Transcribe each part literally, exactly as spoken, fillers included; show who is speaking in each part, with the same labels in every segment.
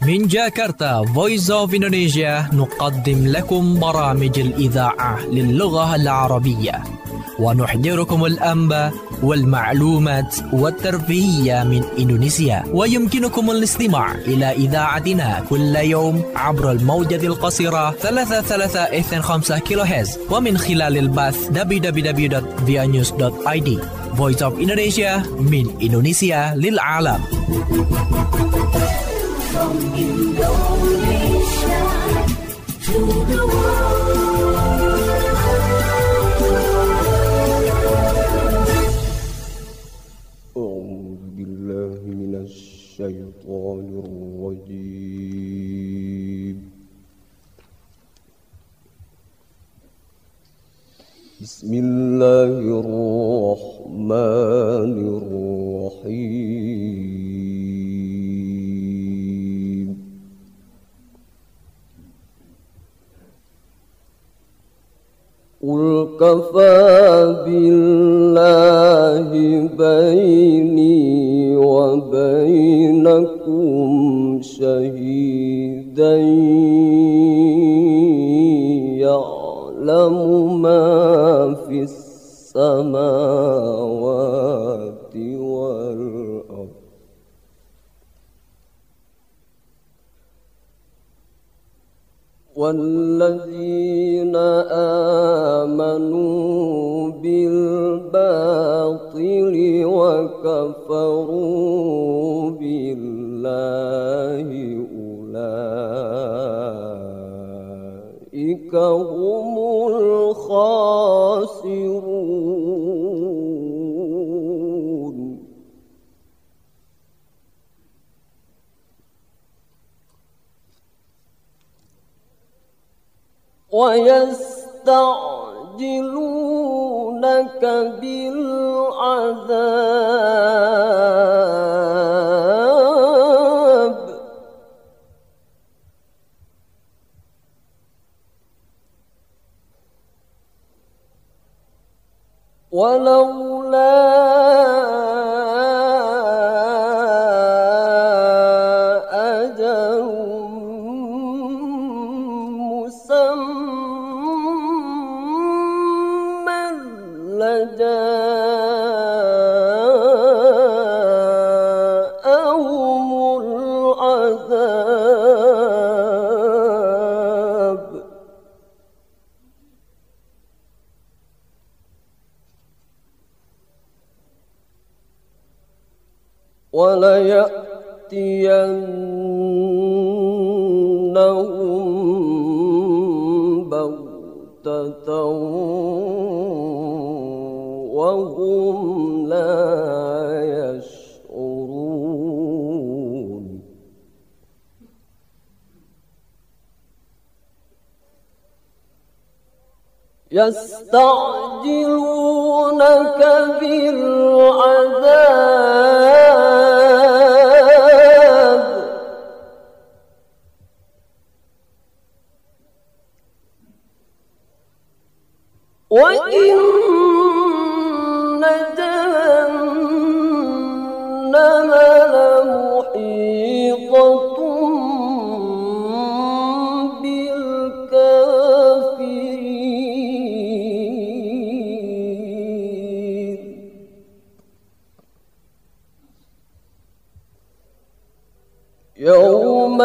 Speaker 1: من جاكرتا Voice of Indonesia نقدم لكم برامج الإذاعة للغة العربية ونحضركم الأنباء والمعلومات والترفيهية من إندونيسيا. ويمكنكم الاستماع إلى إذاعتنا كل يوم عبر الموجة القصيرة ثلاثة ثلاثة اثنين خمسة كيلو هرتز ومن خلال البث دبليو دبليو دبليو دوت فيا نيوز دوت آي دي. Voice of Indonesia من إندونيسيا للعالم.
Speaker 2: From Indonesia to the world.
Speaker 3: أعوذ بالله من الشيطان الرجيم. بسم الله الرحمن الرحيم. قل كفى بالله بيني وبينكم شهيدا يعلم ما في السماوات والأرض والذين آمنوا بالباطل وكفروا بالله أولئك هم الخاسرون. ويستعجلونك بالعذاب ولولا أجل مسمى لجاءهم العذاب وليأتينهم بغتة وهم لا يشعرون. يستعجلونك بالعذاب وإن جهنم لمحيطة بالكافرين. يوم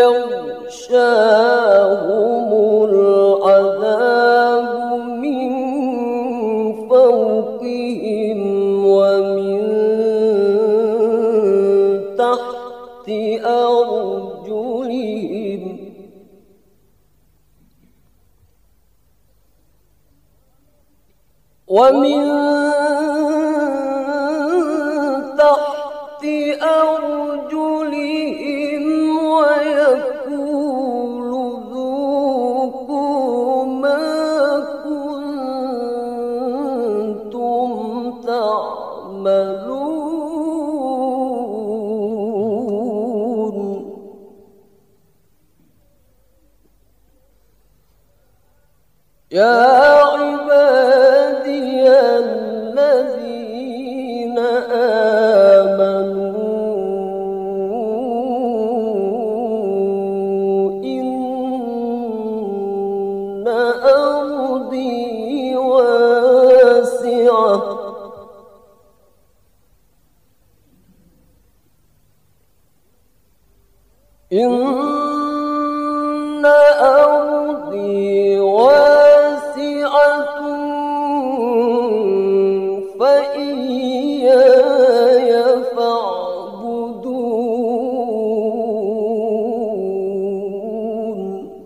Speaker 3: يغشاهم العذاب من فوقهم ومن تحت أرجلهم ومن تحت أرجلهم ويقول ذوقوا ما كنتم تعملون. يا عبادي الذين آمنوا إن أرضي واسعة فإياي فاعبدون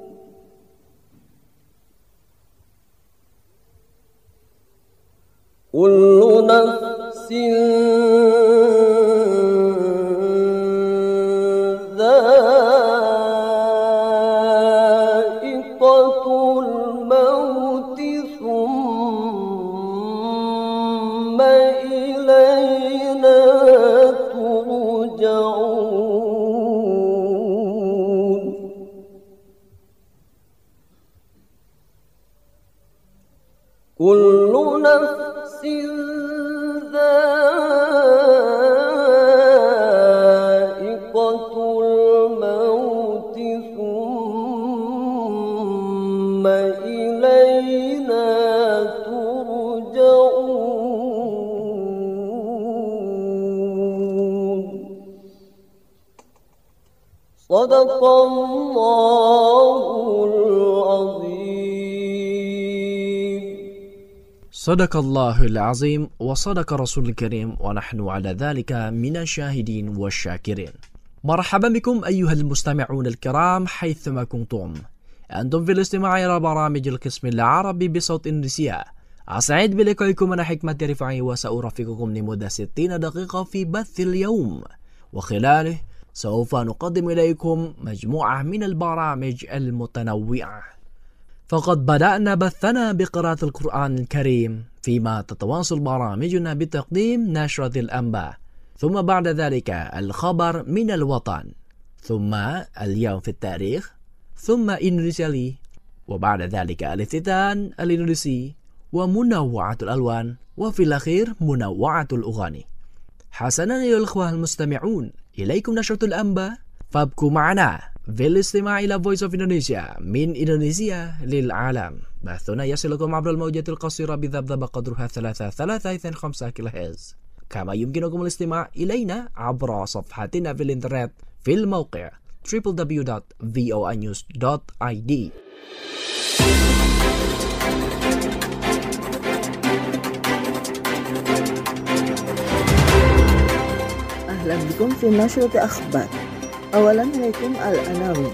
Speaker 3: كل نفس ذائقة الموت ثم إلينا ترجعون كل نفس ذائقة الموت ثم إلينا ترجعون صدق الله العظيم.
Speaker 1: صدق الله العظيم وصدق رسول الكريم ونحن على ذلك من الشاهدين والشاكرين. مرحبا بكم أيها المستمعون الكرام حيثما كنتم، أنتم في الاستماع إلى برامج القسم العربي بصوت إندونيسيا. أسعد بلقائكم أنا حكمة رفاعي وسأرافقكم لمدة ستين دقيقة في بث اليوم، وخلاله سوف نقدم إليكم مجموعة من البرامج المتنوعة. فقد بدأنا بثنا بقراءة القرآن الكريم، فيما تتواصل برامجنا بتقديم نشرة الأنباء، ثم بعد ذلك الخبر من الوطن، ثم اليوم في التاريخ، ثم إندونيسيا لي، وبعد ذلك الافتتان الإندونيسي ومنوعة الألوان، وفي الأخير منوعة الأغاني. حسنا أيها الأخوة المستمعون، إليكم نشرة الأنباء، فابقوا معنا في الاستماع إلى Voice of Indonesia من إندونيسيا للعالم. بثنا يصلكم عبر الموجات القصيرة بذبذبة قدرها ثلاثة ثلاثة اثنين خمسة كيلو هرتز، كما يمكنكم الاستماع إلينا عبر صفحتنا في الإنترنت في الموقع دبليو دبليو دبليو دوت في او اي نيوز دوت اي دي.
Speaker 4: أهلا بكم في نشرة أخبار. أولا إليكم العناوين.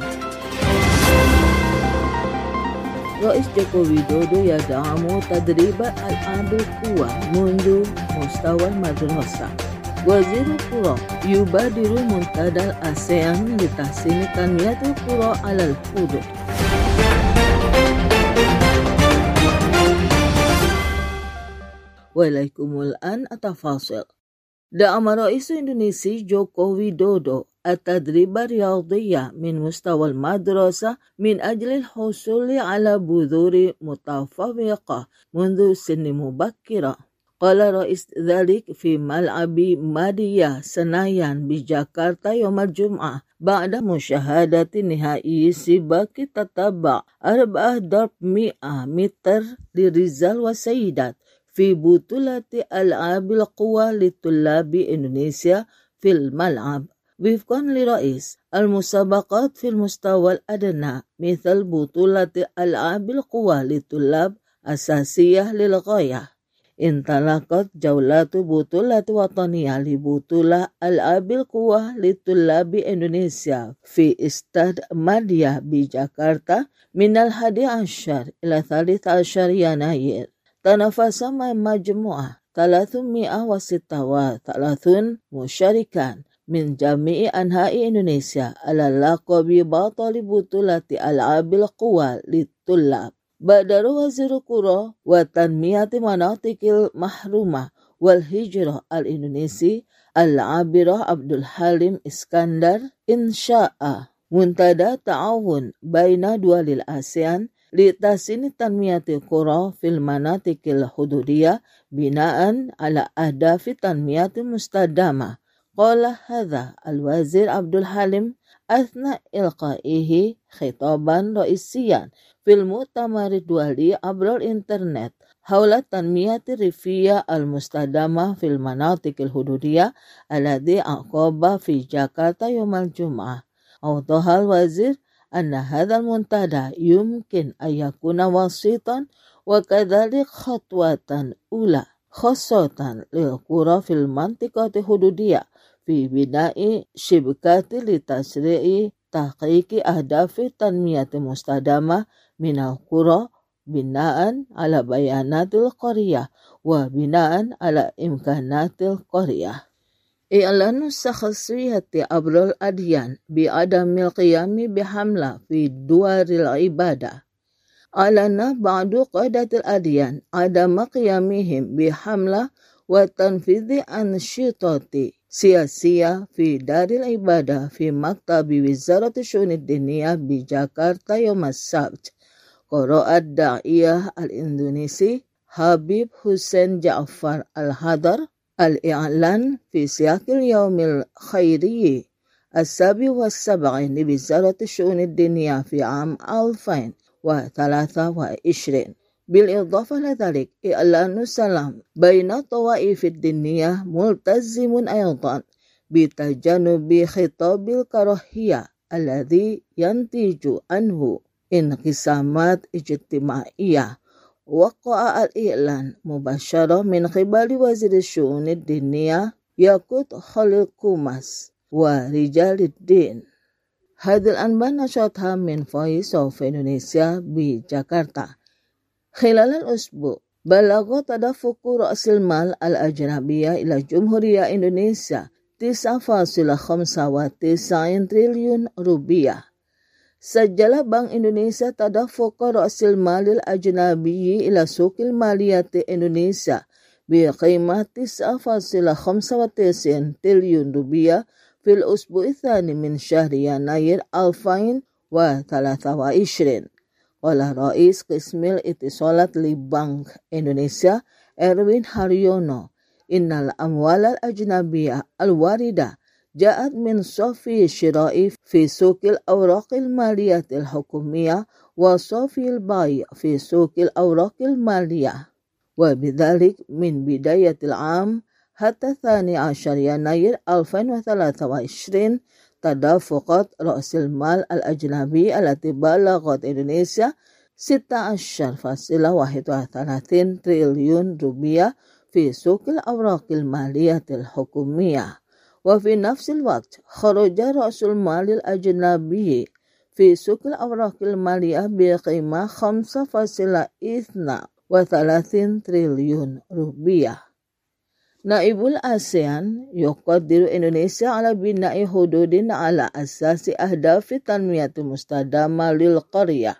Speaker 4: رئيس جوكو ويدودو يدعم تدريب ألعاب القوى منذ مستوى المدرسة. وزير القرى يبادر منتدى الآسيان لتحسين تنمية القرى على الحدود. وإليكم الآن التفاصيل. دعم رئيس إندونيسيا جوكو ويدودو التدريب الرياضي من مستوى المدرسة من أجل الحصول على بذور متفوقة منذ سن مبكرة. قال رئيس ذلك في ملعب مادية سنايان بجاكرتا يوم الجمعة بعد مشاهدة نهائي سباق تتبع أربعة ضرب مئة متر للرجال والسيدات في بطولة ألعاب القوى لطلاب إندونيسيا في الملعب. وفقا لرئيس، المسابقات في المستوى الأدنى مثل بطولة ألعاب القوى للطلاب أساسية للغاية. انطلقت جولات بطولة وطنية لبطولة ألعاب القوى لطلاب إندونيسيا في استاد مادية بجاكرتا من الحادي عشر إلى الثالث عشر يناير. تنافس مجموعة ثلاثمئة وستة وثلاثين مشاركا من جميع أنحاء إندونيسيا على لقب بطل بطولة ألعاب القوى للطلاب. بدر وزير القرى وتنمية مناطق المحرومة والهجرة الإندونيسي العابرة عبد الحليم إسكندر إنشاء منتدى تعاون بين دول الآسيان لتحسين تنمية القرى في المناطق الحدودية بناء على أهداف تنمية مستدامة. قال هذا الوزير عبد الحليم أثناء إلقائه خطابا رئيسيا في المؤتمر الدولي عبر الإنترنت حول التنمية الريفية المستدامة في المناطق الحدودية الذي عقب في جاكرتا يوم الجمعة. أوضح الوزير أن هذا المنتدى يمكن أن يكون وسيطا وكذلك خطوة أولى خاصة للقرى في المنطقة الحدودية في بناء شبكات لتسريع تحقيق أهداف التنمية المستدامة من القرى بناء على بيانات القرية وبناء على إمكانات القرية. إعلان الشخصية عبر الأديان بعدم القيام بحملة في دوار العبادة. أعلن بعض قادة الأديان عدم قيامهم بحملة وتنفيذ أنشطة سياسية في دار العبادة في مكتب وزارة الشؤون الدينية بجاكرتا يوم السبت. قرأ الداعية الإندونيسي حبيب حسين جعفر الهدر الإعلان في سياق اليوم الخيري السابع والسبعين لوزارة الشؤون الدينية في عام ألفين وثلاثة وعشرين. بالإضافة لذلك إعلان السلام بين الطوائف الدينية ملتزم أيضا بتجنب خطاب الكراهية الذي ينتج عنه انقسامات اجتماعية. وقع الإعلان مباشرة من قبل وزير الشؤون الدينية ياقوت خليل كوماس ورجال الدين. هذه الأنباء نشرتها من فويس أوف إندونيسيا بجاكرتا. خلال الأسبوع بلغ تدفق رأس المال الأجنبية إلى جمهورية إندونيسيا تسعة فاصلة خمسة وتسعين تريليون روبيah. سجل بنك إندونيسيا تدفق رأس المال الأجنبي إلى سوق المالية إندونيسيا بقيمة تسعة فاصلة خمسة وتسعين تريليون روبيah في الأسبوع الثاني من شهر يناير ألفين وثلاثة وعشرين. قال رئيس قسم الاتصالات لبنك إندونيسيا إروين هاريونو إن الأموال الأجنبية الواردة جاءت من صافي الشراء في سوق الأوراق المالية الحكومية وصافي البيع في سوق الأوراق المالية. وبذلك من بداية العام حتى الثاني عشر يناير ألفين وثلاثة وعشرين تدفقت رأس المال الأجنبي التي بلغت إندونيسيا ستة عشر فاصلة واحد وثلاثين تريليون روبيah في سوق الأوراق المالية الحكومية. وفي نفس الوقت خرج رأس المال الأجنبي في سوق الأوراق المالية بقيمة خمسة فاصلة اثنين وثلاثين تريليون روبيah. نائب الآسيان يقدر إندونيسيا على بناء حدود على أساس أهداف التنمية المستدامة للقرية.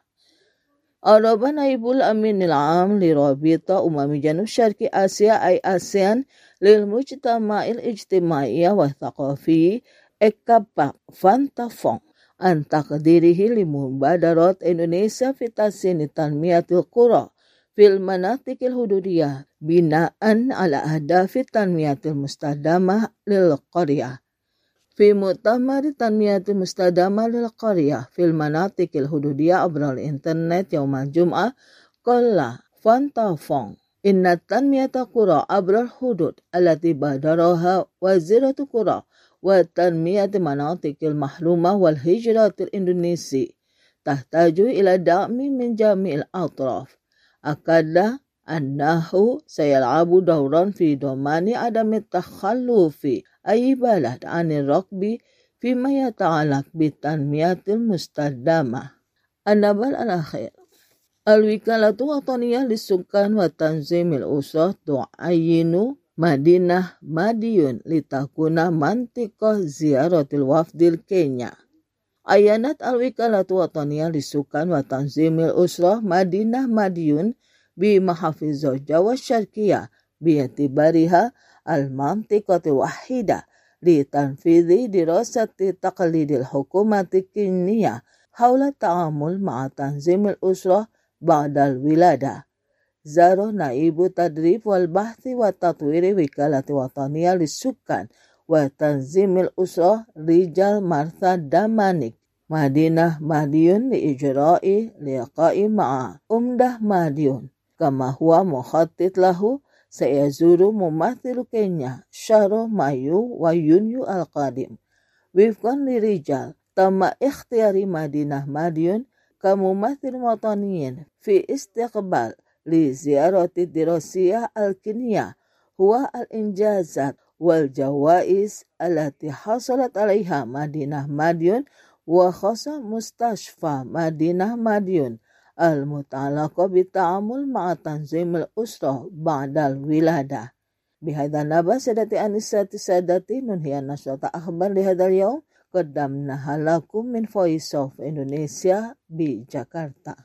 Speaker 4: أعرب نائب الأمين العام لرابطة أمم جنوب شرق آسيا أي آسيان للمجتمع الاجتماعي والثقافي إكابا فانتافون عن تقديره لمبادرات إندونيسيا في تحسين تنمية القرى في المناطق الحدودية بناء على أهداف التنمية المستدامة للقرية. في مؤتمر التنمية المستدامة للقرية في المناطق الحدودية عبر الإنترنت يوم الجمعة قال فانتافون إن التنمية القرى عبر الحدود التي بادرها وزيرة القرى وتنمية مناطق المحرومة والهجرة الإندونيسي تحتاج إلى دعم من جميع الأطراف. أكد أنه سيلعب دورا في ضمان عدم التخلف أي بلد عن الركب فيما يتعلق بالتنمية المستدامة. النبأ الأخير الوكالة الوطنية للسكان وتنظيم الأسرة تعين مدينة ماديون لتكون منطقة زيارة الوفد الكينيا. عينت الوكالة الوطنية للسكان وتنظيم الأسرة مدينة ماديون بمحافظة جوا الشرقية باعتبارها المنطقة الوحيدة لتنفيذ دراسة تقليد الحكومة الكينية حول التعامل مع تنظيم الأسرة بعد الولادة. زار نائب التدريب والبحث والتطوير وكالة وطنية للسكان وتنظيم الأسرة رجال مارثا دامانيك مدينة ماديون لإجراء لقاء مع أمده ماديون كما هو مخطط له. سيزور ممثل كينيا شهر مايو ويونيو القادم. وفقا لرجال تم اختيار مدينة مديون كممثل وطني في استقبال لزيارة الدراسية الكينية هو الإنجازات والجوائز التي حصلت عليها مدينة مديون وخاصة مستشفى مدينة مديون المتعلقة بالتعامل مع تنظيم الأسرة بعد الولادة. بهذا النبأ سادتي أنساتي سادتي ننهي نشرة أخبار لهذا اليوم قدمناها لكم من Voice of Indonesia بجاكرتا.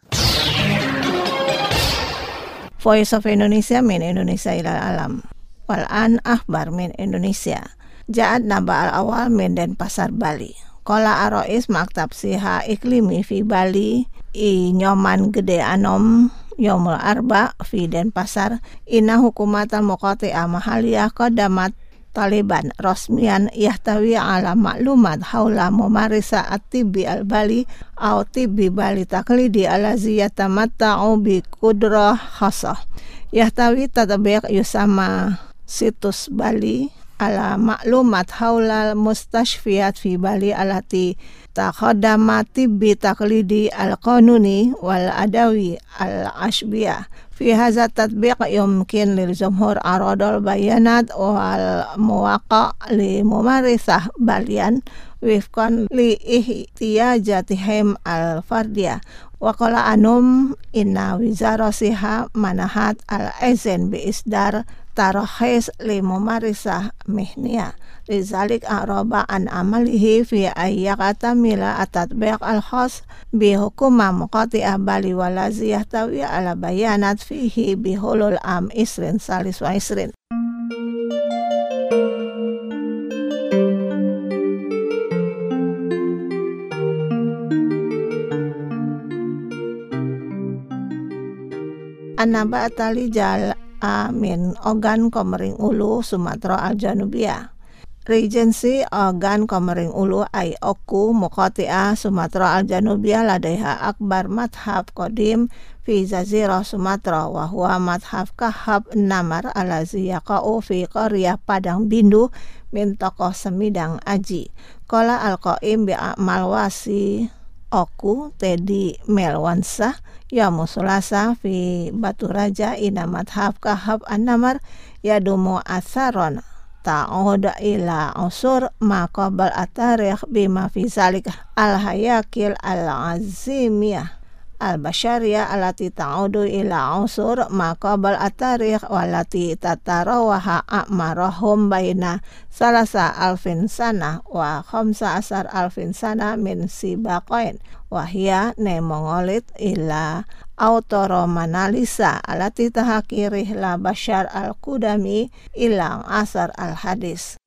Speaker 5: Voice of Indonesia min Indonesia ilal alam. Wal'an akhbar min Indonesia. Ja'at naba al-awal min Denpasar Bali. Kola Arois maktab siha iklimi fi Bali i nyoman gede anom yomul arba fi Denpasar ina hukumat al-muqati'ah mahaliyah qadamat Taliban Rosmian yahtawi ala maklumat haula mumarisa at-tibbi al-Bali au tibbi Bali taklidi alazi yatamatta'u bi kudrah khasah yahtawi tatabiq yusama situs Bali ala maklumat haula mustashfiyat fi Bali alati taqaddama tibbi taklidi al-qanuni wal adawi al-ashbiyah. Fi hadza tatbiq yumkin lil jumhur aradul bayanat wal muwaqa' li mumarisah balian wifqan li ihtiyajatihim al fardiyah wa qala anum inna wizara siha manahat al izin bi isdar tarahis li mumarisah mihniyah lizalik araba an amalihi fi ayyakata mila at-tatbiq al-khas bi hukuma muqati'ah Bali walazi yahtawi ala bayanat fihi bihulul am isrin salis wa isrin. An-naba atali jal amin Ogan Komering Ulu Sumatera Al-Janubiyah. Regency Ogan Komering Ulu ay Oku Muqati'ah Sumatera Al-Janubiyah ladaiha akbar madhab qadim fi Jazirah Sumatera wa huwa madhab kahab namar alazi yaqa'u fi qaryah Padang Bindu min tokoh Semidang Aji. Qala al-qaim bi amal wasi Oku Teddy Melwansah ya musulasa fi Batu Raja ina madhab kahab an-namar yadumu atharon ta'uda ila usur maqabal at-tarikh bima fi zalik al-hayakil al-azimiyah al-bashariyah alati ta'udu ila usur maqabal at-tarikh walati tatarawaha a'marahum baina salasa alfin sana wa khamsa asar alfin sana min sibaqain wahia ne mongolit ila autoromanalisa alati tahakirih la bashar al-qudami ilang asar al-hadis.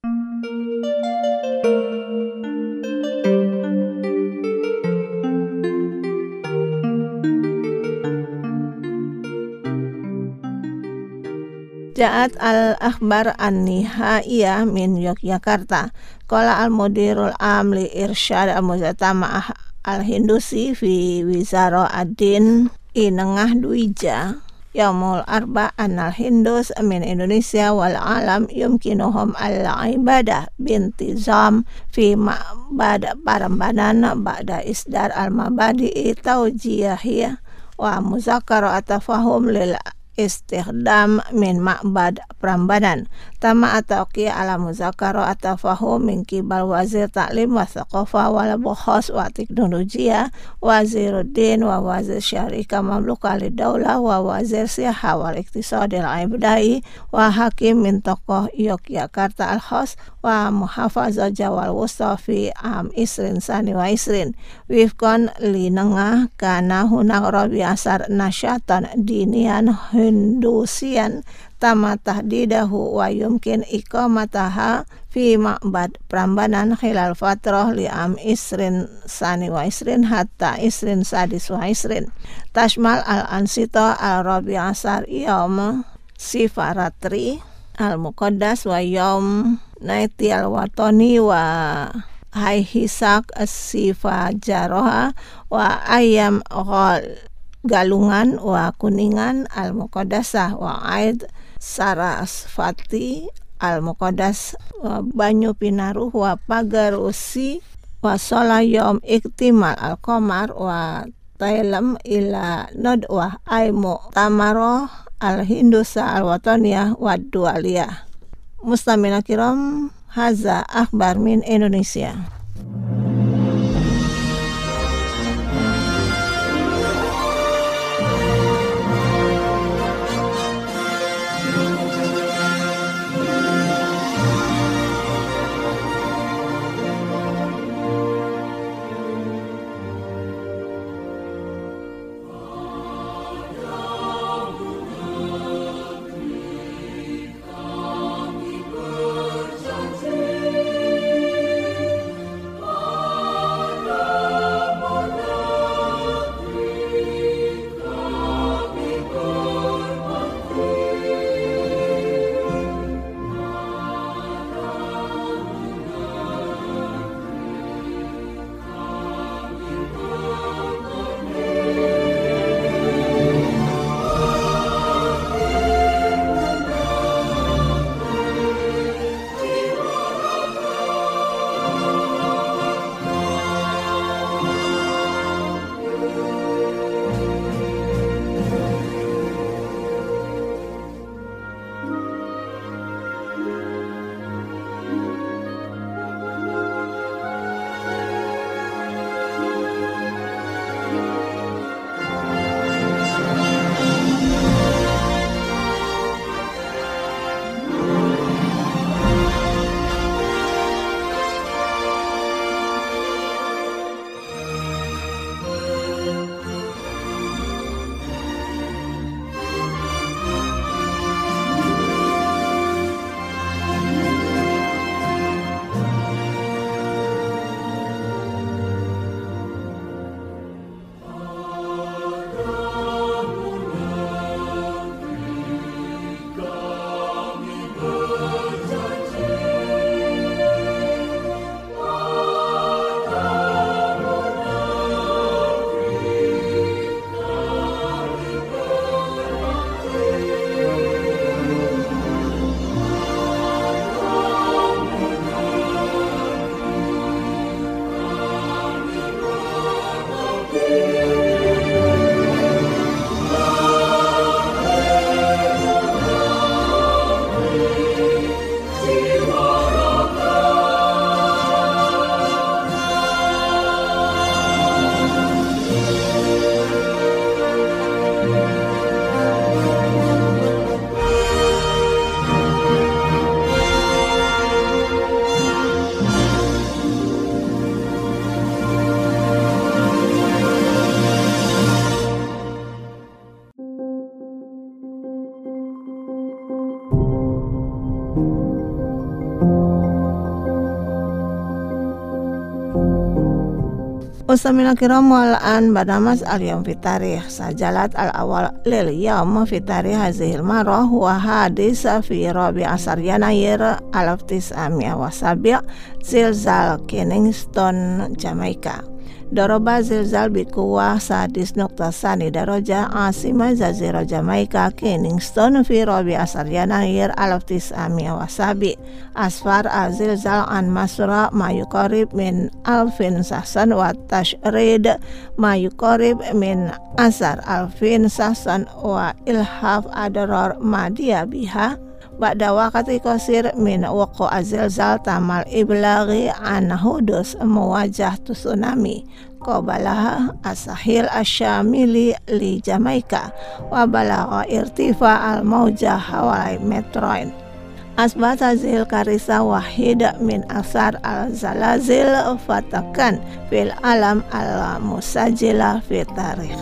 Speaker 5: Ja'at al-akhbar an-nihaiyah min Yogyakarta. Qala al-mudirul am li irsyad al-muzatama'ah al-hindusi fi wizara ad-din inengah duija yaumul arba anal hindus min Indonesia wal alam yumkinuhum al-ibadah bintizam fi ma'bad parambanan ba'da isdar al-mabadi'i tawjiyahiyah wa muzakkara atafahum lil istighdam min ma'bad Prambanan tama atauqi ala muzakkara atafahum min kibal wazir ta'lim wa thaqafah wal bukhas wa teknologiya waziruddin wa wazir syarika mamluka lidaulah wa wazir siha wal iktisadil ibdai wa hakim min tokoh Yogyakarta al-khas wa muhafazah jawal wusta fi am isrin sani wa isrin wifkon li nengah kana hunak rabi asar nasyatan dinian hindusian tama tahdidahu wa yumkin iqamataha fi ma'bad Prambanan khilal fatrah li am isrin sani wa isrin hatta isrin sadis wa isrin tashmal al-ansita al-rabi asar yawm sifaratri al-muqaddas wa yawm naiti al-watani wa hai hisak as-sifa jaroha wa ayam ghal galungan wa kuningan al-muqaddasah wa aid sarasvati al-muqaddas wa banyu pinaruh wa pagar usi Wasala yom iktimal al-qamar wa tailam ila nodwah aimu tamaro al-hindusa al-wataniyah wa dualiyah. Mustamina kiram, haza akhbar min Indonesia. Mustamina kiram wal'an badamas al-yawm fi tarikh sajalat al-awal lil yawm fi tarikh hazihil marah wa hadis fi rabi asar yanayir alaf tis'amiyah wa sabi' zilzal Kingston, Jamaica. Doroba zilzal bikuwah sadis nukta sani daraja asima jazira Jamaica Kingston fi rabi asar yanayir alaf tis'amiyah wa sabi' asfar azilzal an masra ma yuqarib min alfin sahsan wa tashrid ma yuqarib min asar alfin sahsan wa ilhaf adrar madya biha ba'da waqti qasir min waqo azilzal tamal iblaghi an hudus mewajah tsunami qabalaha asahil asyamili li Jamaica wa balagha irtifa al mawjah hawalai metroin. Asbat hazil karisa wahid min asar al zalazil fatakan fil alam al musajila fi tarikh.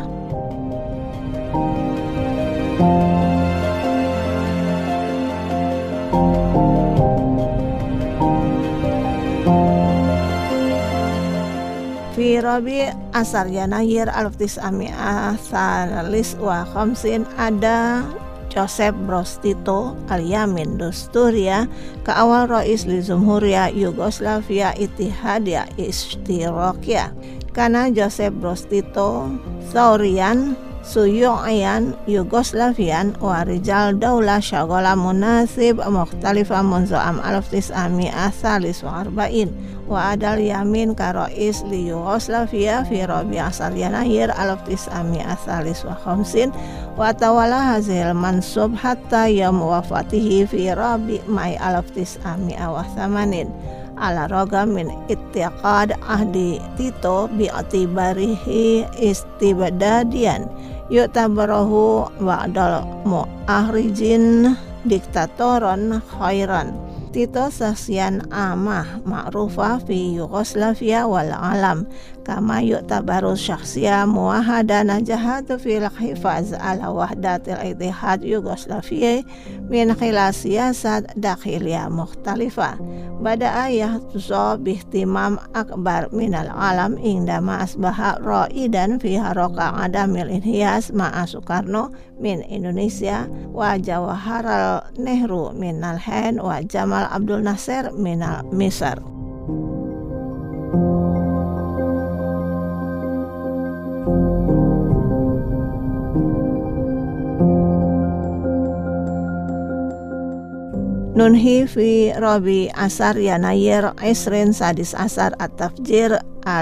Speaker 5: Fi rabi asar yanayir alaf tis'amiyah salis wa khamsin ada Joseph Broz Tito al-Yamin Dosturia ke awal Rais li Jumhuriyah Yugoslavia Ittihadiyah Ishtirakiyah. Karena Joseph Broz Tito Saurian Suyu'iyan Yugoslavian wa rijal daulah syaghala munasib mukhtalifa munzu am alaf tis'ami'ah tsalis wa arba'in wa adal yamin ka rais li Yugoslavia fi rabi' asar yanayir alaf tis'ami'ah tsalis wa khamsin wa tawala hazil mansub hatta yam wafatihi fi rabi' mai alaf tis'ami'ah wa thamanin ala ragam min ittiqad ahdi Tito bi'atibarihi istibdadian yu'tabarahu ba'dal mu'ahrijin diktatoron khairan. Tito sasian amah ma'rufah fi Yugoslavia wal alam kama yu'tabaru syakhsiyah muwahada najahatu fil hifaz ala wahdatil ittihad Yugoslavia min khilal siyasat dakhiliyah mukhtalifah bada ayah tuso bihtimam akbar minal alam indama asbaha ra'idan fi haroka adamil inhiyas ma'a Soekarno min Indonesia wa Jawaharlal Nehru minal Hind wa Jamal Abdul Nasser minal Misr. Nunhi fi Rabi Asar Yanayir Isrin Sadis Asar At-Tafjir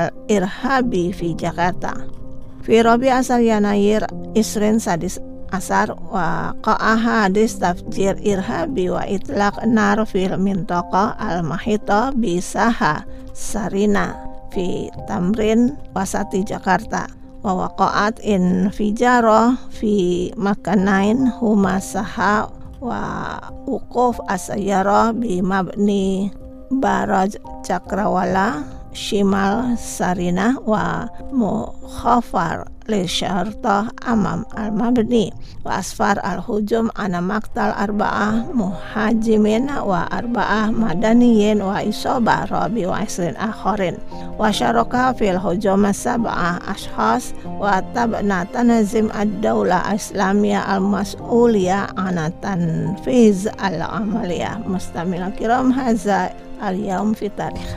Speaker 5: Al-Irhabi fi Jakarta. Fi Rabi Asar Yanayir Isrin Sadis Asar wa qa'aha hadis tafjir irhabi wa itlaq nar fil mintaqa al-mahita bisaha sarina fi Tamrin Wasati Jakarta wa waqa'at in fijaro fi makanain humasaha wa uquf asyara bi mabni baraj Cakrawala Shimal Sarina wa mukhafar li syartah amam al-mabni wa asfar al-hujum ana maktal arba'ah muhajimin wa arba'ah madaniyin wa isobah rabi wa isrin akharin wa syaraka fil hujum sab'ah ashkhas wa tabna tanazim ad-daulah islamiyah al-mas'uliyah ana tanfiz al-amaliyah. Mustamil kiram haza al-yawm fi tarikh.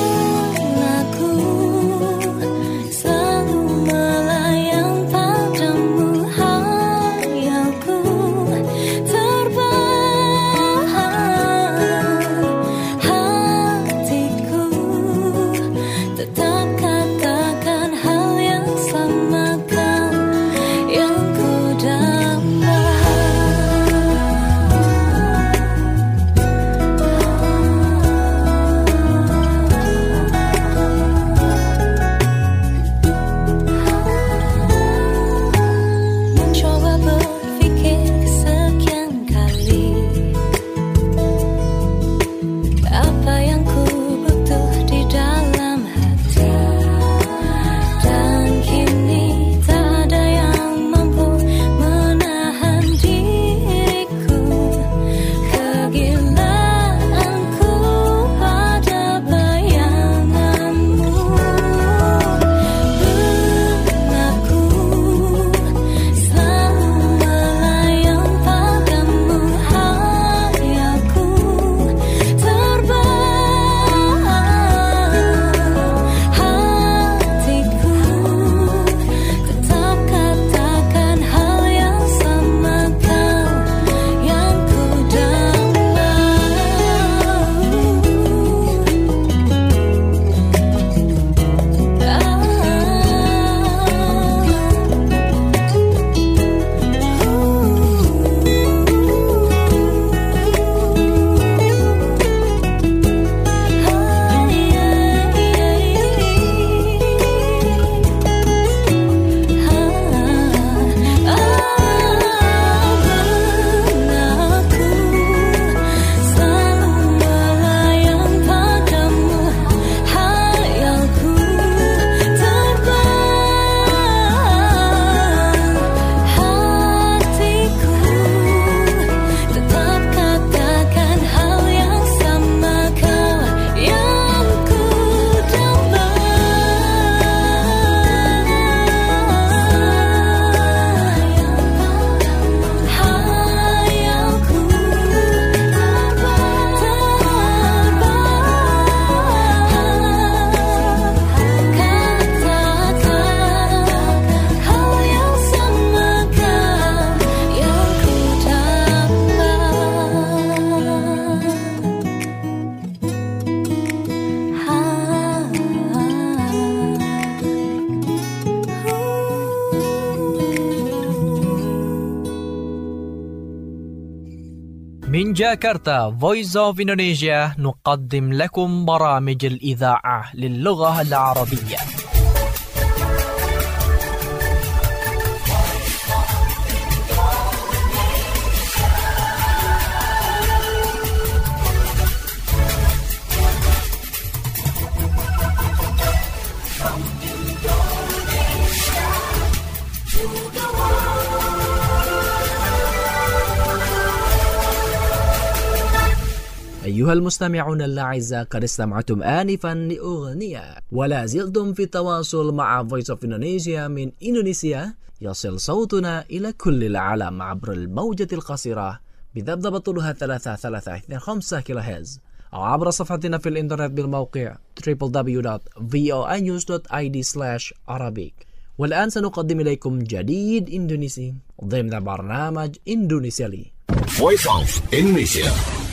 Speaker 6: Selalu melayang pada
Speaker 1: من جاكرتا Voice of Indonesia نقدم لكم برامج الإذاعة للغة العربية. أيها المستمعون الأعزاء، قد استمعتم آنفا لأغنية ولا زلتم في التواصل مع Voice of Indonesia من إندونيسيا. يصل صوتنا إلى كل العالم عبر الموجة القصيرة بذبذبة طولها ثلاثة ثلاثة اثنين خمسة كيلو هرتز أو عبر صفحتنا في الإنترنت بالموقع دبليو دبليو دبليو دوت فوي نيوز دوت آي دي سلاش أرابيك. والآن سنقدم إليكم جديد إندونيسي ضمن برنامج إندونيسيا لي
Speaker 6: Voice of Indonesia.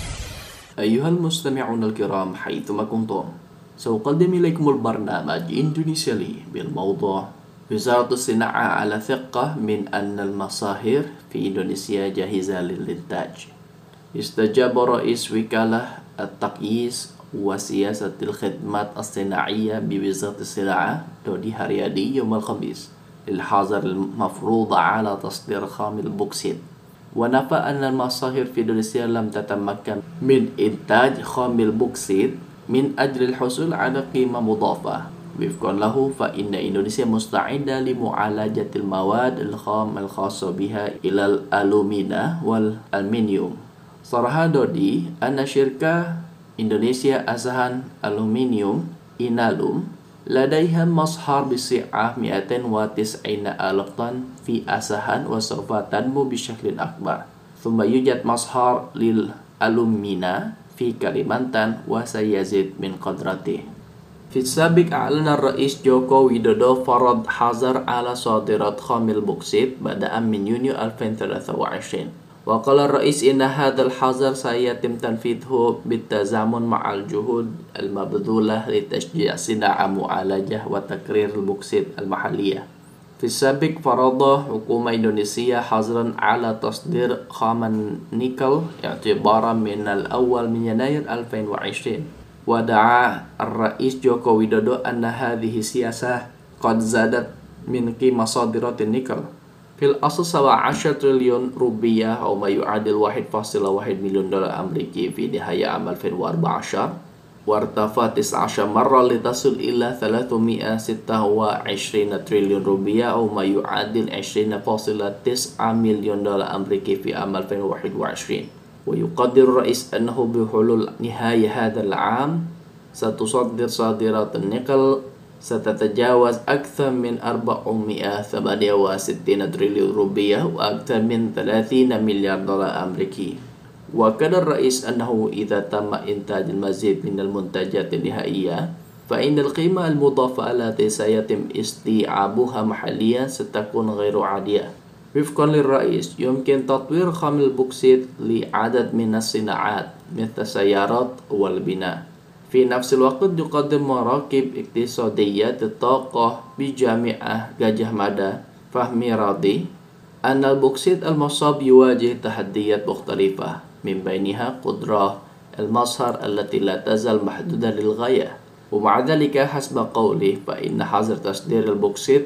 Speaker 7: أيها المستمعون الكرام حيثما كنتم، سأقدم إليكم البرنامج إندونيسيا لي بالموضوع وزارة الصناعة على ثقة من أن المصاهر في إندونيسيا جاهزة للإنتاج. استجاب رئيس وكالة التقييس وسياسة الخدمات الصناعية بوزارة الصناعة دودي هريادي يوم الخميس للحظر المفروض على تصدير خام البوكسيت، ونفى أن المصاهر في إندونيسيا لم تتمكن من إنتاج خام البوكسيت من أجل الحصول على قيمة مضافة. وفقا له فإن إندونيسيا مستعدة لمعالجة المواد الخام الخاصة بها إلى الألومينا والألمنيوم. صرح دودي أن شركة إندونيسيا أسهان ألومنيوم إنالوم لديها مصهر بسعة مئتين وتسعين ألف طن في أسهان وسوف تنمو بشكل أكبر. ثم يوجد مصهر للألومينا في كاليمانتان وسيزيد من قدرته. في السابق أعلن الرئيس جوكو ويدودو فرض حظر على صادرات خام البوكسيت بدءا من يونيو ألفين وثلاثة وعشرين، وقال الرئيس إن هذا الحظر سيتم تنفيذه بالتزامن مع الجهود المبذولة لتشجيع صناعة معالجة وتكرير البوكسيت المحلية. في السابق فرض حكومة إندونيسيا حظرا على تصدير خام النيكل اعتبارا من الأول من يناير ألفين وعشرين، ودعا الرئيس جوكو ويدودو أن هذه السياسة قد زادت من قيمة صادرات النيكل في الأصل سبعة عشر تريليون روبية أو ما يعادل واحد فاصلة واحد مليون دولار أمريكي في نهاية عام ألفين وأربعة عشر، وارتفع تسعة عشر مرة لتصل إلى ثلاثمئة وستة وعشرين تريليون روبية أو ما يعادل عشرين فاصلة تسعة مليون دولار أمريكي في عام ألفين وواحد وعشرين. ويقدر الرئيس أنه بحلول نهاية هذا العام ستصدر صادرات النيكل ستتجاوز أكثر من أربعمئة وثمانية وستين تريليون روبية وأكثر من ثلاثين مليار دولار أمريكي. وكان الرئيس أنه إذا تم إنتاج المزيد من المنتجات النهائية فإن القيمة المضافة التي سيتم استيعابها محليا ستكون غير عادية. وفقا للرئيس يمكن تطوير خام البوكسيت لعدد من الصناعات مثل السيارات والبناء. في نفس الوقت يقدم مراكب اقتصادية الطاقة بجامعة غاجah Mada فهمي راضي أن البوكسيت المصاب يواجه تحديات مختلفة، من بينها قدرة المصهر التي لا تزال محدودة للغاية. ومع ذلك حسب قوله فإن حظر تصدير البوكسيت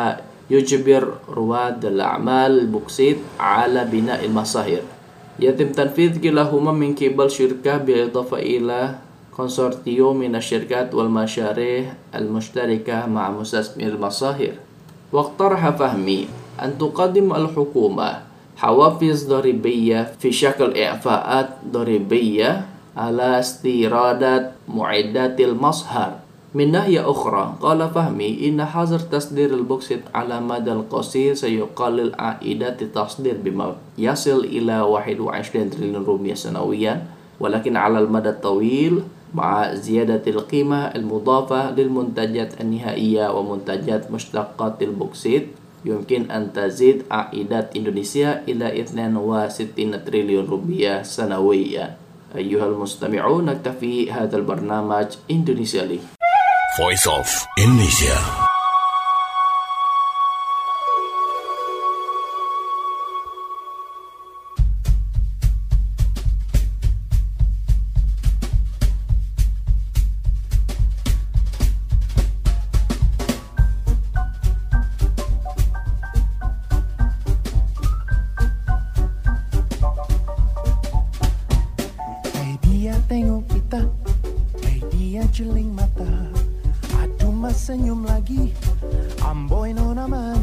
Speaker 7: سيجبر رواد الأعمال البوكسيت على بناء المصاهر يتم تنفيذ كلاهما من قبل شركة بالإضافة إلى كونسورتيوم من الشركات والمشاريع المشتركة مع مستثمر المصاهر. واقترح فهمي أن تقدم الحكومة حوافز ضريبية في شكل إعفاءات ضريبية على استيرادات معدات المصهر. من ناحية أخرى قال فهمي إن حظر تصدير البوكسيت على مدى القصير سيقلل عائدات التصدير بما يصل إلى واحد وعشرين تريليون روبية سنويا، ولكن على المدى الطويل مع زيادة القيمة المضافة للمنتجات النهائية ومنتجات مشتقات البوكسيت يمكن أن تزيد عائدات إندونيسيا إلى اثنين وستين تريليون روبية سنويا. أيها المستمعون، نكتفي هذا البرنامج إندونيسيا لي
Speaker 6: Voice of Indonesia.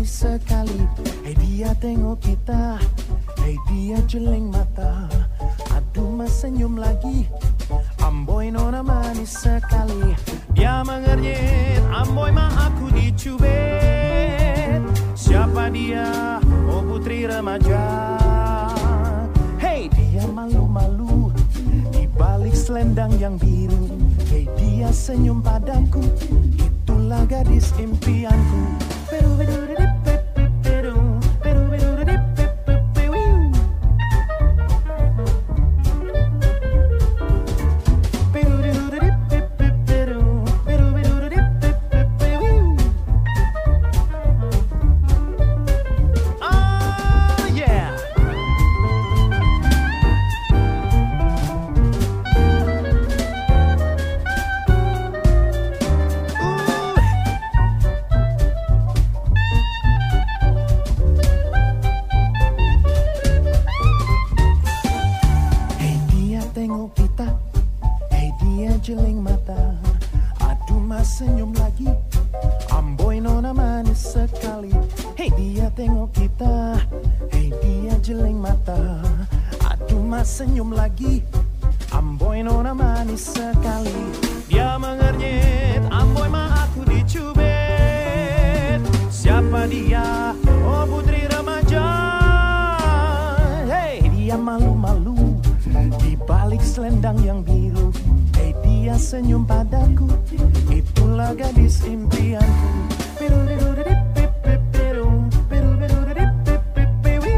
Speaker 8: manis sekali. Hey dia tengok kita, hey dia jeling mata. Aduh mas senyum lagi, amboi nona manis sekali. Dia mengernyit, amboi ma aku dicubit. Siapa dia? Oh putri remaja. Hey dia malu-malu di balik selendang yang biru. Hey dia senyum padaku, itulah gadis impianku. Peru peru peru peru peru peru peru. Jeling mata, aduh mas senyum lagi, amboi nona manis sekali. Hey dia tengok kita, hey dia jeling mata, aduh mas senyum lagi, amboi nona manis sekali. Dia mengernyit, amboi ma aku dicubit. Siapa dia? Oh putri remaja. Hey dia malu-malu di balik selendang yang biru. Dia senyum padaku, itulah gadis impianku. Peru peru peru peru peru peru peru.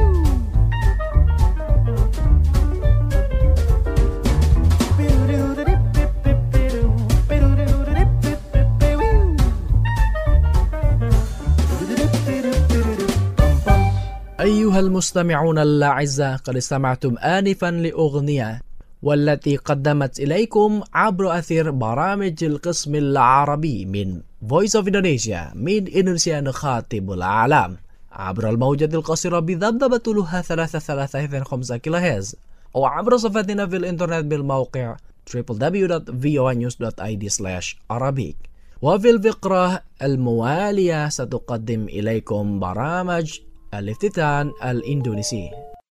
Speaker 1: أيها المستمعون الأعزاء، قد استمعتم آنفا لأغنية والتي قدمت إليكم عبر أثير برامج القسم العربي من Voice of Indonesia من إندونيسيا نخاطب العالم عبر الموجة القصيرة بذبذبة طولها ثلاثة ثلاثة اثنين خمسة كيلو هرتز أو عبر صفحتنا في الإنترنت بالموقع دبليو دبليو دبليو دوت في او نيوز دوت اي دي سلاش عربيك. وفي الفقرة الموالية ستقدم إليكم برامج الافتتان الإندونيسي.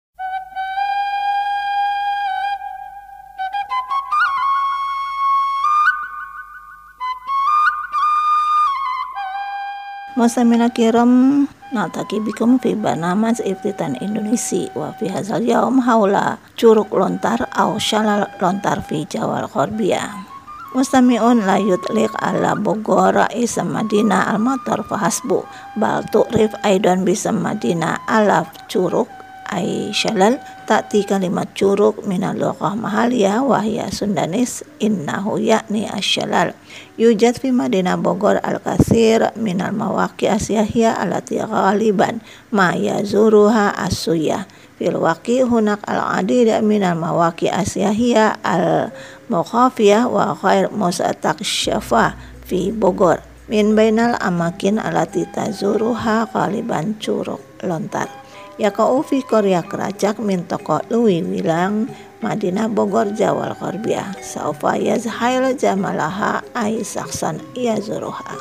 Speaker 5: Muslimina kiram nataki bikum fi barnamaj iftitan Indonesia wa fi hadzal yaum haula curug lontar au shalal lontar fi Jawal Ghorbiyah. Mustami'un la yutliq ala Bogor isam Madinah al-Matar fahasbu bal tu'rif aidan bisam Madinah ala curug ay shalal ta'ti kalimat curug minal lughah mahaliyah wa hiya sundanis innahu yakni asy-shalal. Yujad fi Madinah Bogor al-katsir minal mawaqi' asyahiyah allati ghaliban ma yazuruha as-suyah. Fil waqi' hunak al-adid minal mawaqi' asyahiyah al-mukhafiyah wa ghair mustakshafa fi Bogor. Min bainal amakin allati tazuruha ghaliban curug lontar. Yakau fi Korea Kerajak min toko Lui Wilang Madinah Bogor Jawal Ghorbiyah saufa yazhail jamalaha ay saksan yazuruha.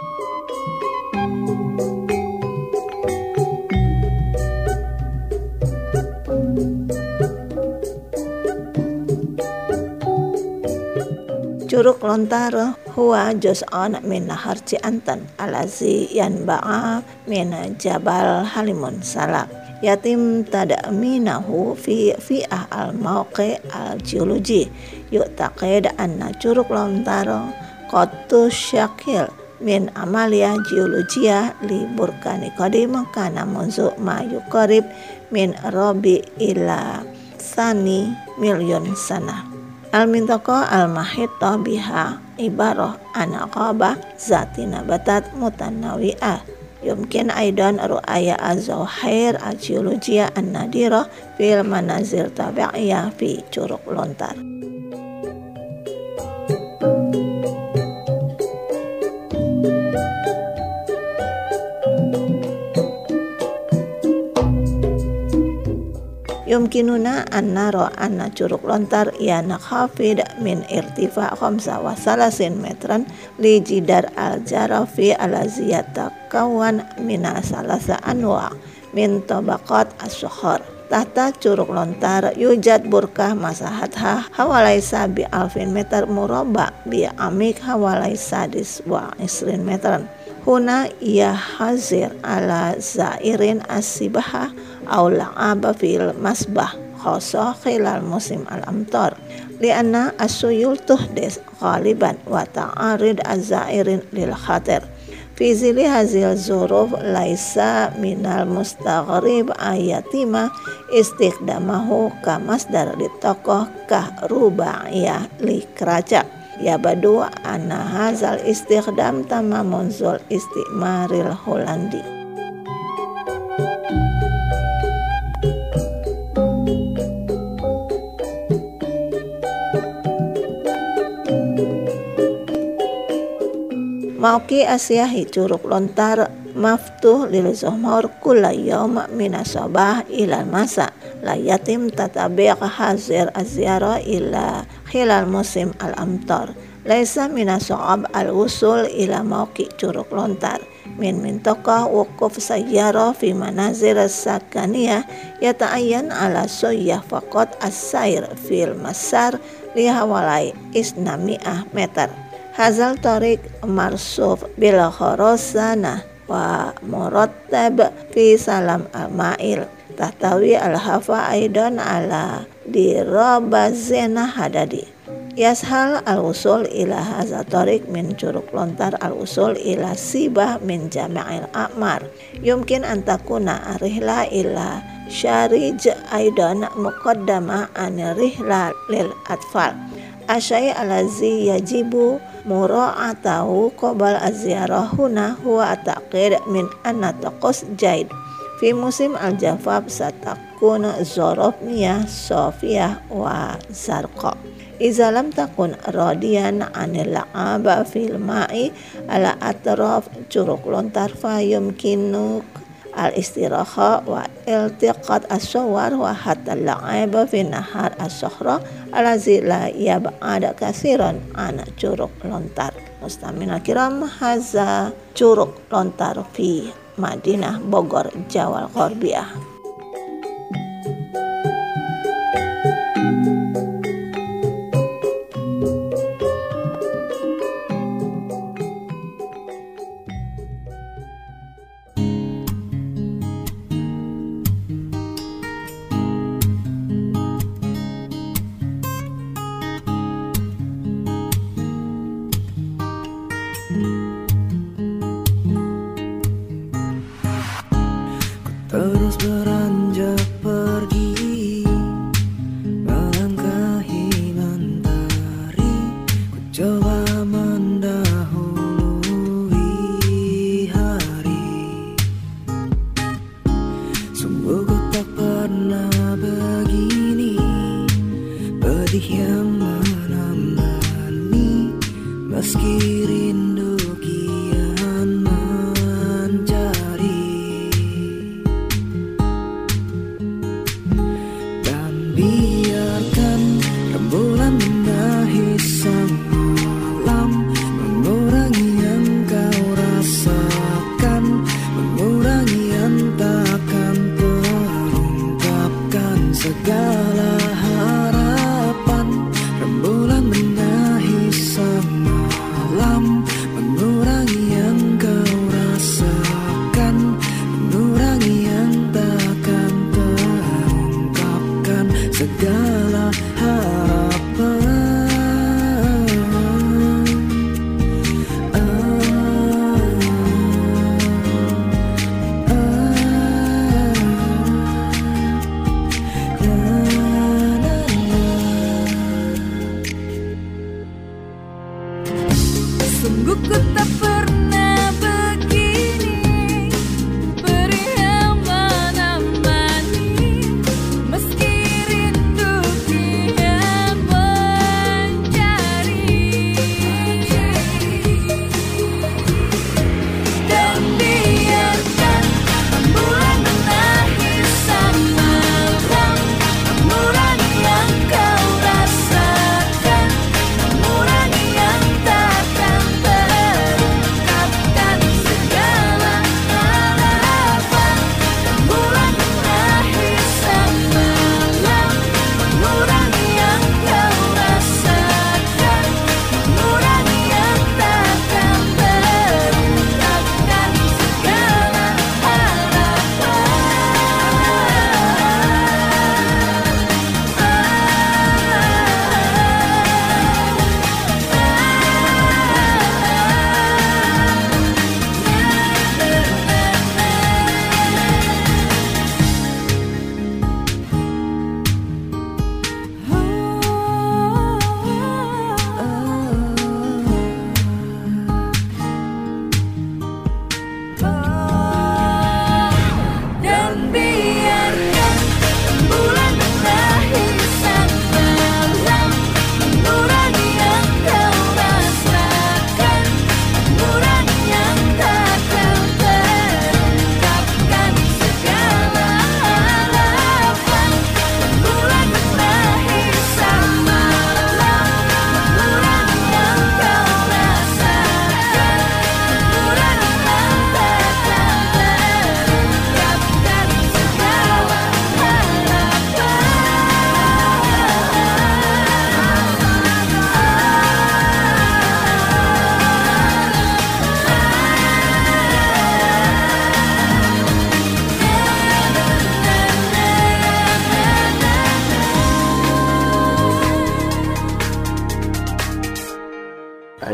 Speaker 5: Curug lontar huwa juz'un min nahar Ciantan alazi yanba'a min Jabal Halimun Salak. Yatim tad'minahu fi fi'ah al-mawqi' al-geologi yu'taqid anna curug lontar qattu syakil min amalia geologia li burkani qadim kana munzu ma yuqarib min rabi ila sani milyon sana. Al-mintaqa al-mahitta biha ibarah anaqabah zati nabatat mutanawi'ah. Yumkin aidan ru'aya az-zawahir al-geologia an-nadirah fil manazir tabi'iyah fi curug lontar. Yumkinuna an naro anna curug lontar yana khafid min irtifa khamsa wa salasin metran li jidar al-jarafi alazi yatakawan mina salasa anwa min tabaqat as-sukhar. Tahta curug lontar yujad burkah masahatha hawalai sabi alfin meter murabba bi amik hawalai sadis wa isrin metran. Huna ia hazir ala zairin asibaha aw la'aba fil masbah khosoh khilal musim al-amtar lianna as-suyul tuhdes ghaliban wa ta'arid az-zairin lil khatir. Fi zili hazil zuruf laisa minal mustaghrib ayatima istiqdamahu kamasdar litokoh kah rubaiyah li keraja. Ya badu anna hazal istighdam tamamun zul istimaril Holandi. Mauki asyahi curug lontar maftuh lil zuhmur kulla yawm min as-sabah ila masa la yatim tatabiq hazir az-ziyara ila khilal musim al-amtar. Laisa min as-sa'ab al-wusul ila mauki curug lontar min mintaqah wuquf sayyara fi manazir as-sakaniyah yata'ayyan ala suyyah faqat as-sair fil masar li hawalai isnami'ah meter. Hazal tariq marsuf bil khorosana wa murattab fi salam al-ma'il tahtawi al-hafa aidan ala dirabazena hadadi. Yashal al-usul ila hazal tariq min curug lontar al-usul ila sibah min jama'il a'mar. Yumkin an takuna rihla ila syarij aidan muqaddama an rihla lil atfal. Asyai alazi yajibu mura'atahu qabal az-ziyarah huna huwa at-taqid min anna taqus jaid fi musim al-jafaf satakun zorof miyah sofiyah wa zarqa. Iza lam takun radiyan anil la'aba fil ma'i ala atraf curug lontar fa yumkinuk al-istiraha wa iltiqat as-sawar wa hatta la'aba fi nahar as-sokhra alazi la yab'ada kasiran ana curug lontar. Mustamina kiram haza curug lontar fi Madinah Bogor Jawa Ghorbiah.
Speaker 8: Terus berada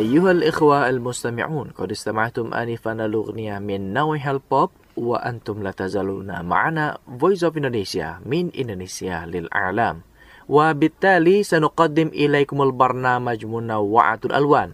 Speaker 7: أيها الإخوة المستمعون، قد استمعتم آنفا الأغنية من نوع البوب وأنتم لا تزالون معنا Voice of Indonesia من إندونيسيا للإعلام. وبالتالي سنقدم إليكم البرنامج منوعة الألوان.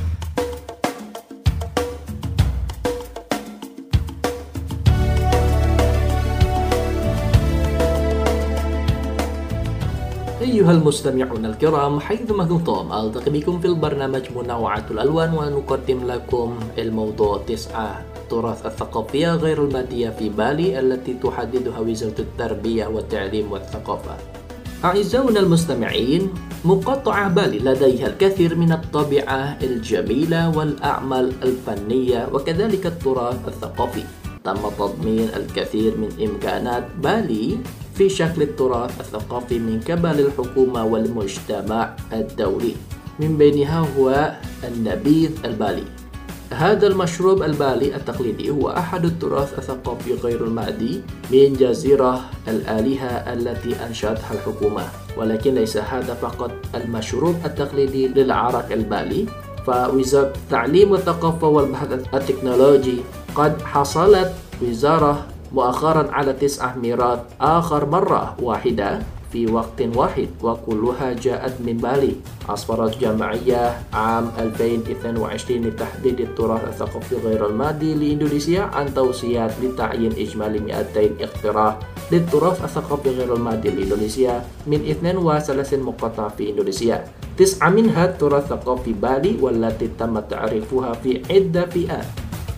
Speaker 1: أيها المستمعون الكرام، حيثما كنتم ألتقي بكم في البرنامج منوعة الألوان، ونقدم لكم الموضوع تسعة التراث الثقافية غير المادية في بالي التي تحددها وزارة التربية والتعليم والثقافة. أعزائنا المستمعين، مقاطعة بالي لديها الكثير من الطبيعة الجميلة والأعمال الفنية وكذلك التراث الثقافي. تم تضمين الكثير من إمكانات بالي في شكل التراث الثقافي من قبل الحكومة والمجتمع الدولي، من بينها هو النبيذ البالي. هذا المشروب البالي التقليدي هو أحد التراث الثقافي غير المادي من جزيرة الآلهة التي أنشأتها الحكومة. ولكن ليس هذا فقط المشروب التقليدي للعرق البالي، فوزارة التعليم والثقافة والبحث التكنولوجي قد حصلت وزارة مؤخرا على تسعة ميرات آخر مرة واحدة في وقت واحد، وكلها جاءت من بالي. أصدرت جمعية عام ألفين واثنين وعشرين لتحديد التراث الثقافي غير المادي لإندونيسيا عن توصيات لتعيين إجمالي مئتين اقتراح للتراث الثقافي غير المادي لإندونيسيا من اثنين وثلاثين مقاطعة في إندونيسيا. تسعة منها تراث ثقافي بالي، والتي تم تعريفها في عدة فئات.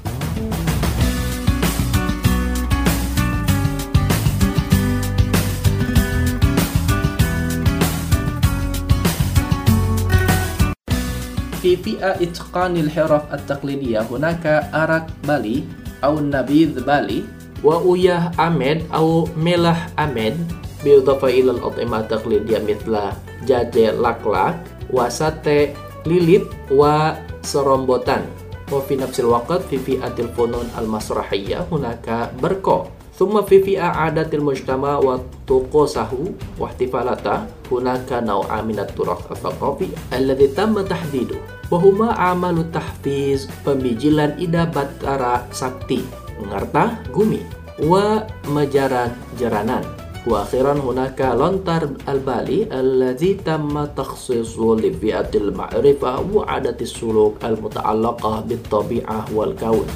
Speaker 1: في فئة إتقان الحرف التقليدية هناك أرك بالي أو نبيذ بالي، وأوياه أمد أو ملح أمد، بالإضافة إلى الأطعمة التقليدية مثل جاجي لak-lak وساتي ليليت وسرombotan. وفي نفس الوقت في فئة الفنون المسرحية هناك بركو. ثم في فئة عادات المجتمع وطقوسه واحتفالاته هناك نوع من التراث الثقافي الذي تم تحديده، وهما أعمال التحفيز pembijilan Ida Bathara Sakti Ngarta Gumi ومجران جرانان. وأخيرا هناك لونتار البالي الذي تم تخصيصه لفئة المعرفة وعادات السلوك المتعلقة بالطبيعة والكون.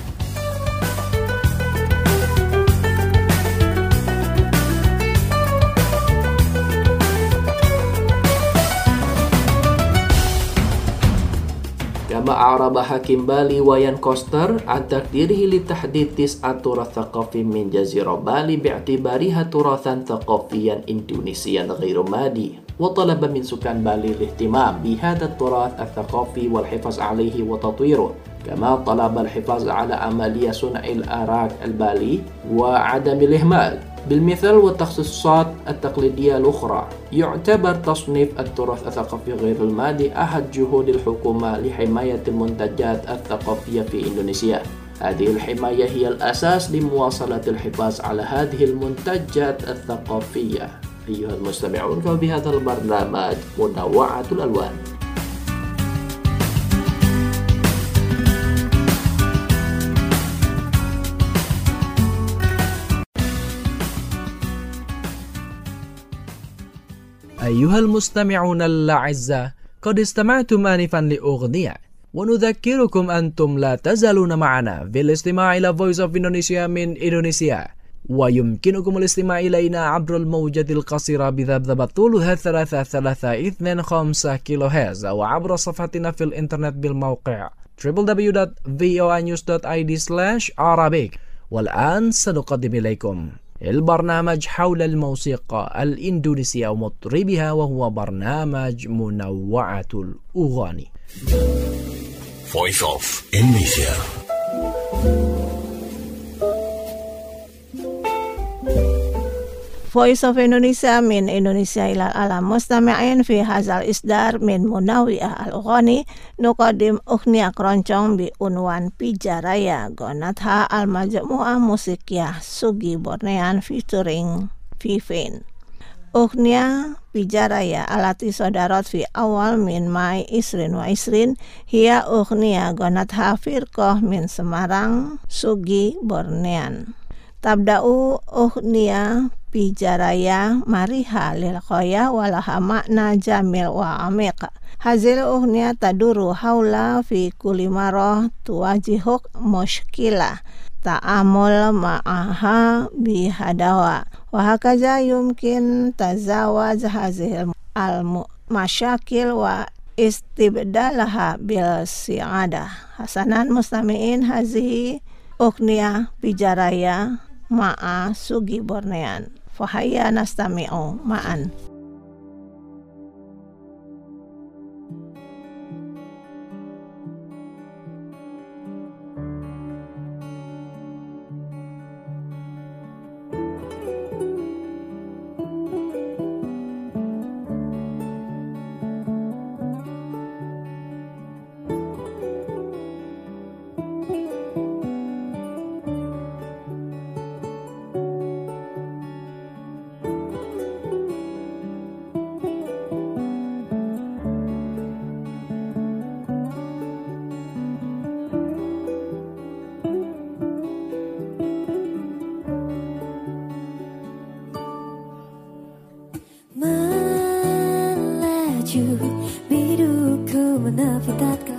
Speaker 1: كما أعرب حاكم بالي ويان كوستر عن تقديره لتحديد تسعة تراث ثقافي من جزيرة بالي باعتبارها تراثا ثقافيا إندونيسيا غير مادي، وطلب من سكان بالي الاهتمام بهذا التراث الثقافي والحفاظ عليه وتطويره، كما طلب الحفاظ على عملية صنع الأراك البالي وعدم الإهمال. بالمثال والتخصصات التقليدية الأخرى، يعتبر تصنيف التراث الثقافي غير المادي أحد جهود الحكومة لحماية المنتجات الثقافية في إندونيسيا. هذه الحماية هي الأساس لمواصلة الحفاظ على هذه المنتجات الثقافية. أيها المستمعون، فبهذا البرنامج منوعة الألوان.
Speaker 9: أيها المستمعون الأعزاء، قد استمعتم آنفا لأغنية، ونذكركم أنتم لا تزالون معنا في الاستماع إلى Voice of Indonesia من إندونيسيا، ويمكنكم الاستماع إلينا عبر الموجة القصيرة بذبذبة طولها ثلاثة ثلاثة اثنين خمسة كيلو هرتز، أو عبر صفحتنا في الإنترنت بالموقع دبليو دبليو دبليو دوت في او اي نيوز دوت اي دي سلاش عربيك. والآن سنقدم إليكم البرنامج حول الموسيقى الإندونيسية ومطربها، وهو برنامج منوعة الأغاني.
Speaker 6: Voice of Indonesia.
Speaker 5: Voice of Indonesia من إندونيسيا إلى العالم. مستمعين في هذا الإصدار من منوعة الأغاني نقدم أغنية كرونشong بعنوان Pijaraya غنتها المجموعة موسيقية سوجي بورنيان featuring Vivin. Ughnia pijaraya alati sodarot fi awal min mai isrin wa isrin hiya ughnia gonatha firqah min Semarang Sugi Bornean. Tabda'u ughnia pijaraya mariha lil khoya walaha makna jamil wa amiq. Hazil ughnia taduru haula fi kulli marah tuwajihuk mushkilah ta'amul ma'aha bihadawa wa hakaza yumkin tazawaj hazil al-masyakil wa istibdalaha bil si'adah. Hasanan mustami'in hazihi ughnia pijaraya ma'a Sugi Bornean. Fahaya nastami'u ma'an.
Speaker 2: Melaju biruku menepikat